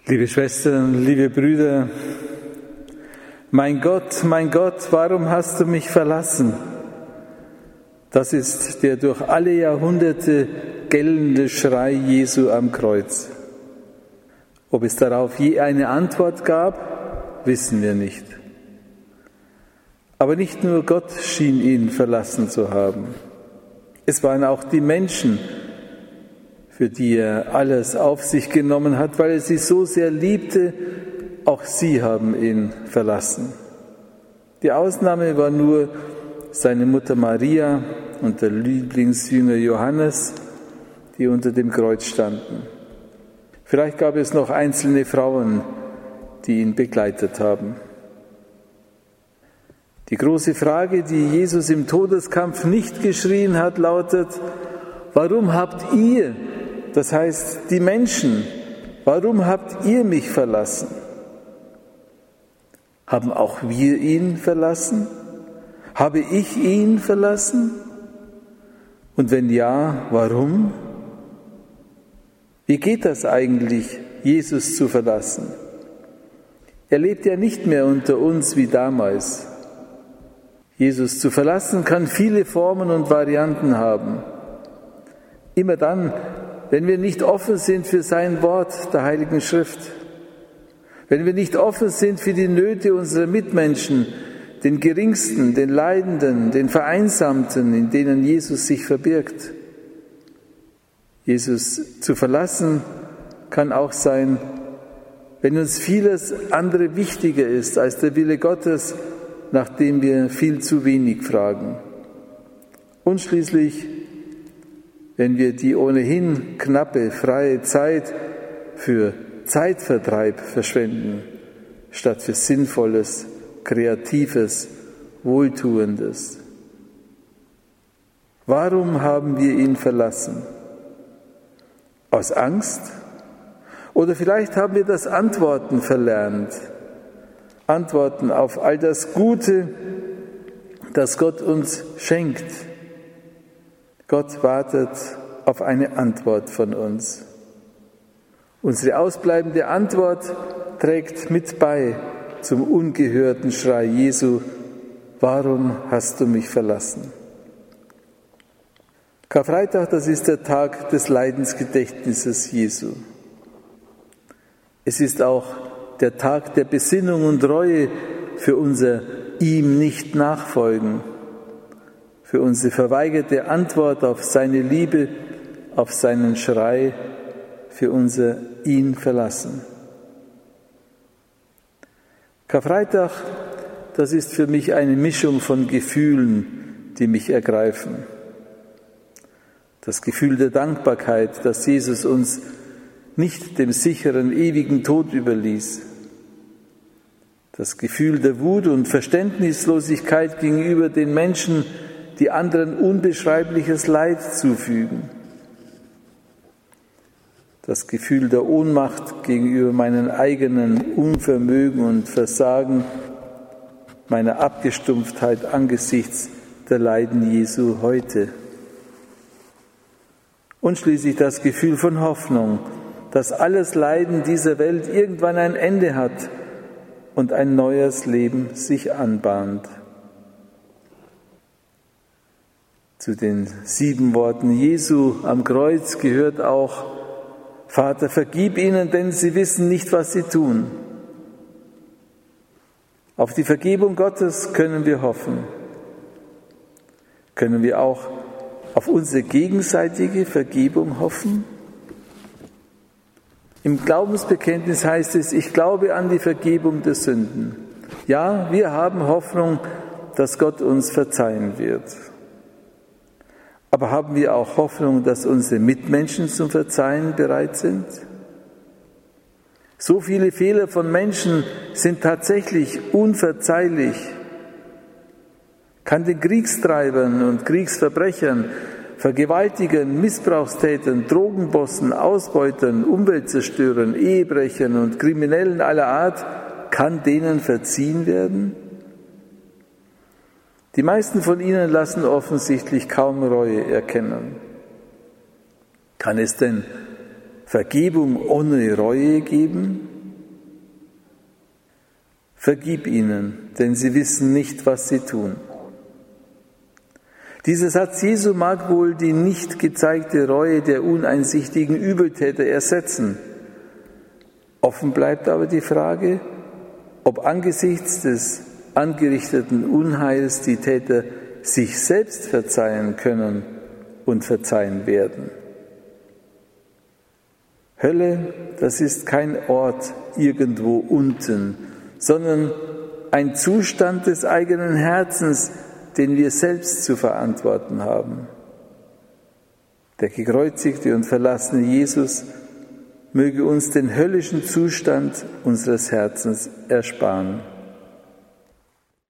Liebe Schwestern, liebe Brüder, mein Gott, warum hast du mich verlassen? Das ist der durch alle Jahrhunderte gellende Schrei Jesu am Kreuz. Ob es darauf je eine Antwort gab, wissen wir nicht. Aber nicht nur Gott schien ihn verlassen zu haben. Es waren auch die Menschen, für die er alles auf sich genommen hat, weil er sie so sehr liebte, auch sie haben ihn verlassen. Die Ausnahme war nur seine Mutter Maria und der Lieblingsjünger Johannes, die unter dem Kreuz standen. Vielleicht gab es noch einzelne Frauen, die ihn begleitet haben. Die große Frage, die Jesus im Todeskampf nicht geschrien hat, lautet: Warum habt ihr, das heißt die Menschen, warum habt ihr mich verlassen? Haben auch wir ihn verlassen? Habe ich ihn verlassen? Und wenn ja, warum? Wie geht das eigentlich, Jesus zu verlassen? Er lebt ja nicht mehr unter uns wie damals. Jesus zu verlassen kann viele Formen und Varianten haben. Immer dann, wenn wir nicht offen sind für sein Wort der Heiligen Schrift, wenn wir nicht offen sind für die Nöte unserer Mitmenschen, den Geringsten, den Leidenden, den Vereinsamten, in denen Jesus sich verbirgt. Jesus zu verlassen kann auch sein, wenn uns vieles andere wichtiger ist als der Wille Gottes, nach dem wir viel zu wenig fragen. Und schließlich, wenn wir die ohnehin knappe, freie Zeit für Zeitvertreib verschwenden, statt für Sinnvolles, Kreatives, Wohltuendes. Warum haben wir ihn verlassen? Aus Angst? Oder vielleicht haben wir das Antworten verlernt. Antworten auf all das Gute, das Gott uns schenkt. Gott wartet auf eine Antwort von uns. Unsere ausbleibende Antwort trägt mit bei zum ungehörten Schrei Jesu: Warum hast du mich verlassen? Karfreitag, das ist der Tag des Leidensgedächtnisses Jesu. Es ist auch der Tag der Besinnung und Reue für unser ihm nicht nachfolgen, für unsere verweigerte Antwort auf seine Liebe, auf seinen Schrei, für unser ihn verlassen. Karfreitag, das ist für mich eine Mischung von Gefühlen, die mich ergreifen. Das Gefühl der Dankbarkeit, dass Jesus uns nicht dem sicheren, ewigen Tod überließ. Das Gefühl der Wut und Verständnislosigkeit gegenüber den Menschen, die anderen unbeschreibliches Leid zufügen. Das Gefühl der Ohnmacht gegenüber meinem eigenen Unvermögen und Versagen, meiner Abgestumpftheit angesichts der Leiden Jesu heute. Und schließlich das Gefühl von Hoffnung, dass alles Leiden dieser Welt irgendwann ein Ende hat und ein neues Leben sich anbahnt. Zu den 7 Worten Jesu am Kreuz gehört auch: Vater, vergib ihnen, denn sie wissen nicht, was sie tun. Auf die Vergebung Gottes können wir hoffen. Können wir auch auf unsere gegenseitige Vergebung hoffen? Im Glaubensbekenntnis heißt es: Ich glaube an die Vergebung der Sünden. Ja, wir haben Hoffnung, dass Gott uns verzeihen wird. Aber haben wir auch Hoffnung, dass unsere Mitmenschen zum Verzeihen bereit sind? So viele Fehler von Menschen sind tatsächlich unverzeihlich. Kann den Kriegstreibern und Kriegsverbrechern, Vergewaltigern, Missbrauchstätern, Drogenbossen, Ausbeutern, Umweltzerstörern, Ehebrechern und Kriminellen aller Art, kann denen verziehen werden? Die meisten von ihnen lassen offensichtlich kaum Reue erkennen. Kann es denn Vergebung ohne Reue geben? Vergib ihnen, denn sie wissen nicht, was sie tun. Dieser Satz Jesu mag wohl die nicht gezeigte Reue der uneinsichtigen Übeltäter ersetzen. Offen bleibt aber die Frage, ob angesichts des angerichteten Unheils die Täter sich selbst verzeihen können und verzeihen werden. Hölle, das ist kein Ort irgendwo unten, sondern ein Zustand des eigenen Herzens, den wir selbst zu verantworten haben. Der gekreuzigte und verlassene Jesus möge uns den höllischen Zustand unseres Herzens ersparen.